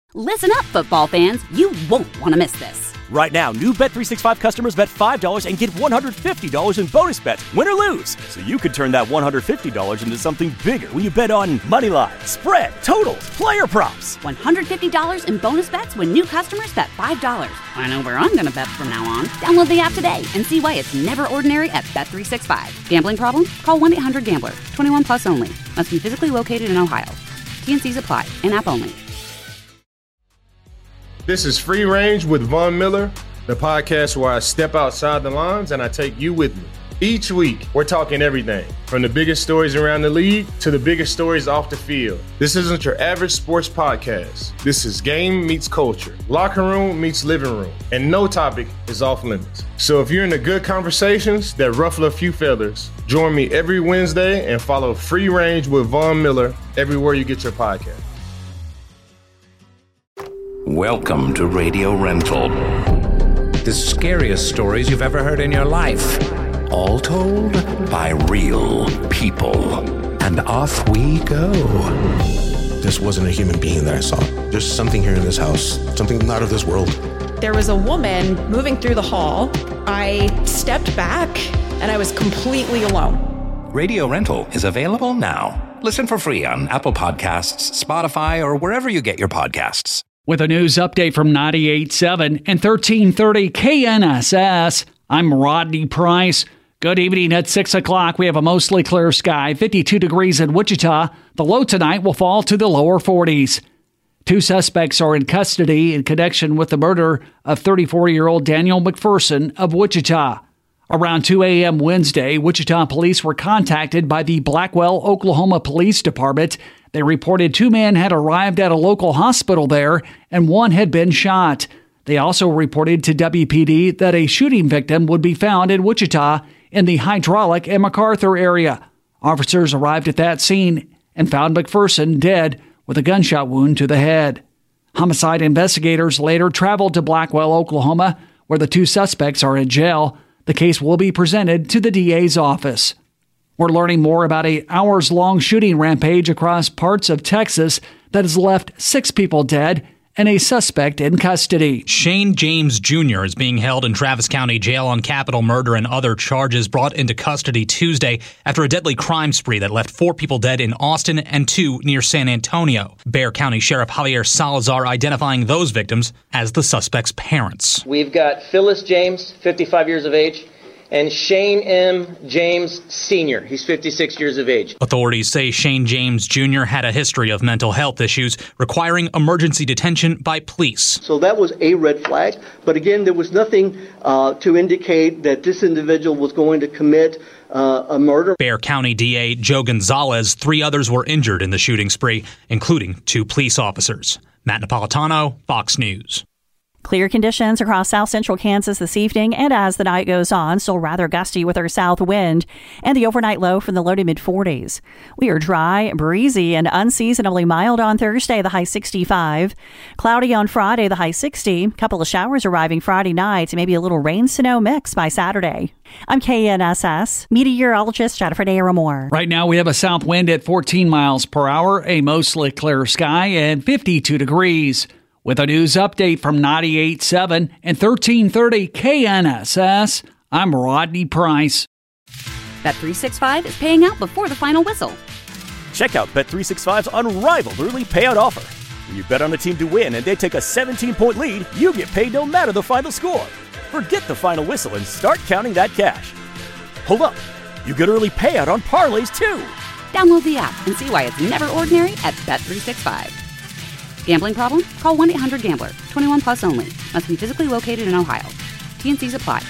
Listen up, football fans. You won't want to miss this. Right now, new Bet365 customers bet $5 and get $150 in bonus bets, win or lose. So you could turn that $150 into something bigger when you bet on money line, spread, totals, player props. $150 in bonus bets when new customers bet $5. I know where I'm going to bet from now on. Download the app today and see why it's never ordinary at Bet365. Gambling problem? Call 1-800-GAMBLER. 21 plus only. Must be physically located in Ohio. T&Cs apply. In-app only. This is Free Range with Von Miller, the podcast where I step outside the lines and I take you with me. Each week, we're talking everything, from the biggest stories around the league to the biggest stories off the field. This isn't your average sports podcast. This is game meets culture, locker room meets living room, and no topic is off limits. So if you're into good conversations that ruffle a few feathers, join me every Wednesday and follow Free Range with Von Miller everywhere you get your podcast. Welcome to Radio Rental. The scariest stories you've ever heard in your life. All told by real people. And off we go. This wasn't a human being that I saw. There's something here in this house. Something not of this world. There was a woman moving through the hall. I stepped back and I was completely alone. Radio Rental is available now. Listen for free on Apple Podcasts, Spotify, or wherever you get your podcasts. With a news update from 98.7 and 1330 KNSS, I'm Rodney Price. Good evening. At 6 o'clock, we have a mostly clear sky, 52 degrees in Wichita. The low tonight will fall to the lower 40s. 2 suspects are in custody in connection with the murder of 34-year-old Daniel McPherson of Wichita. Around 2 a.m. Wednesday, Wichita police were contacted by the Blackwell, Oklahoma Police Department. They reported 2 men had arrived at a local hospital there and 1 had been shot. They also reported to WPD that a shooting victim would be found in Wichita in the Hydraulic and MacArthur area. Officers arrived at that scene and found McPherson dead with a gunshot wound to the head. Homicide investigators later traveled to Blackwell, Oklahoma, where the 2 suspects are in jail. The case will be presented to the DA's office. We're learning more about an hours-long shooting rampage across parts of Texas that has left 6 people dead and a suspect in custody. Shane James Jr. is being held in Travis County Jail on capital murder and other charges, brought into custody Tuesday after a deadly crime spree that left 4 people dead in Austin and 2 near San Antonio. Bexar County Sheriff Javier Salazar identifying those victims as the suspect's parents. We've got Phyllis James, 55 years of age, and Shane M. James Sr. He's 56 years of age. Authorities say Shane James Jr. had a history of mental health issues requiring emergency detention by police. So that was a red flag. But again, there was nothing to indicate that this individual was going to commit a murder. Bexar County DA Joe Gonzalez, 3 others were injured in the shooting spree, including 2 police officers. Matt Napolitano, Fox News. Clear conditions across south central Kansas this evening, and as the night goes on, still rather gusty with our south wind and the overnight low from the low to mid-40s. We are dry, breezy, and unseasonably mild on Thursday, the high 65. Cloudy on Friday, the high 60. Couple of showers arriving Friday night, maybe a little rain-snow mix by Saturday. I'm KNSS meteorologist Jennifer Naramore. Right now we have a south wind at 14 miles per hour, a mostly clear sky, and 52 degrees. With a news update from 98.7 and 1330 KNSS, I'm Rodney Price. Bet365 is paying out before the final whistle. Check out Bet365's unrivaled early payout offer. When you bet on a team to win and they take a 17-point lead, you get paid no matter the final score. Forget the final whistle and start counting that cash. Hold up. You get early payout on parlays, too. Download the app and see why it's never ordinary at Bet365. Gambling problem? Call 1-800-GAMBLER. 21 plus only. Must be physically located in Ohio. T&Cs apply.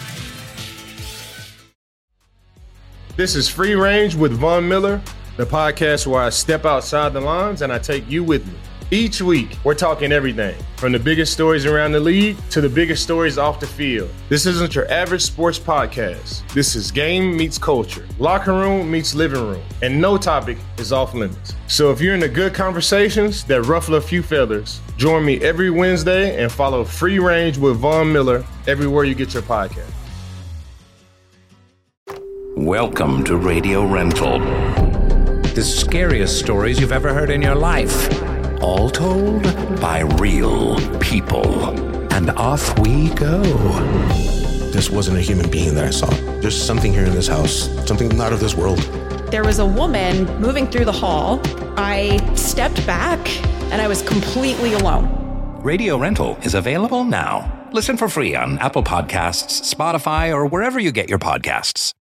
This is Free Range with Von Miller, the podcast where I step outside the lines and I take you with me. Each week, we're talking everything, from the biggest stories around the league to the biggest stories off the field. This isn't your average sports podcast. This is game meets culture, locker room meets living room, and no topic is off limits. So if you're into good conversations that ruffle a few feathers, join me every Wednesday and follow Free Range with Von Miller everywhere you get your podcast. Welcome to Radio Rental. The scariest stories you've ever heard in your life. All told by real people. And off we go. This wasn't a human being that I saw. There's something here in this house, something not of this world. There was a woman moving through the hall. I stepped back and I was completely alone. Radio Rental is available now. Listen for free on Apple Podcasts, Spotify, or wherever you get your podcasts.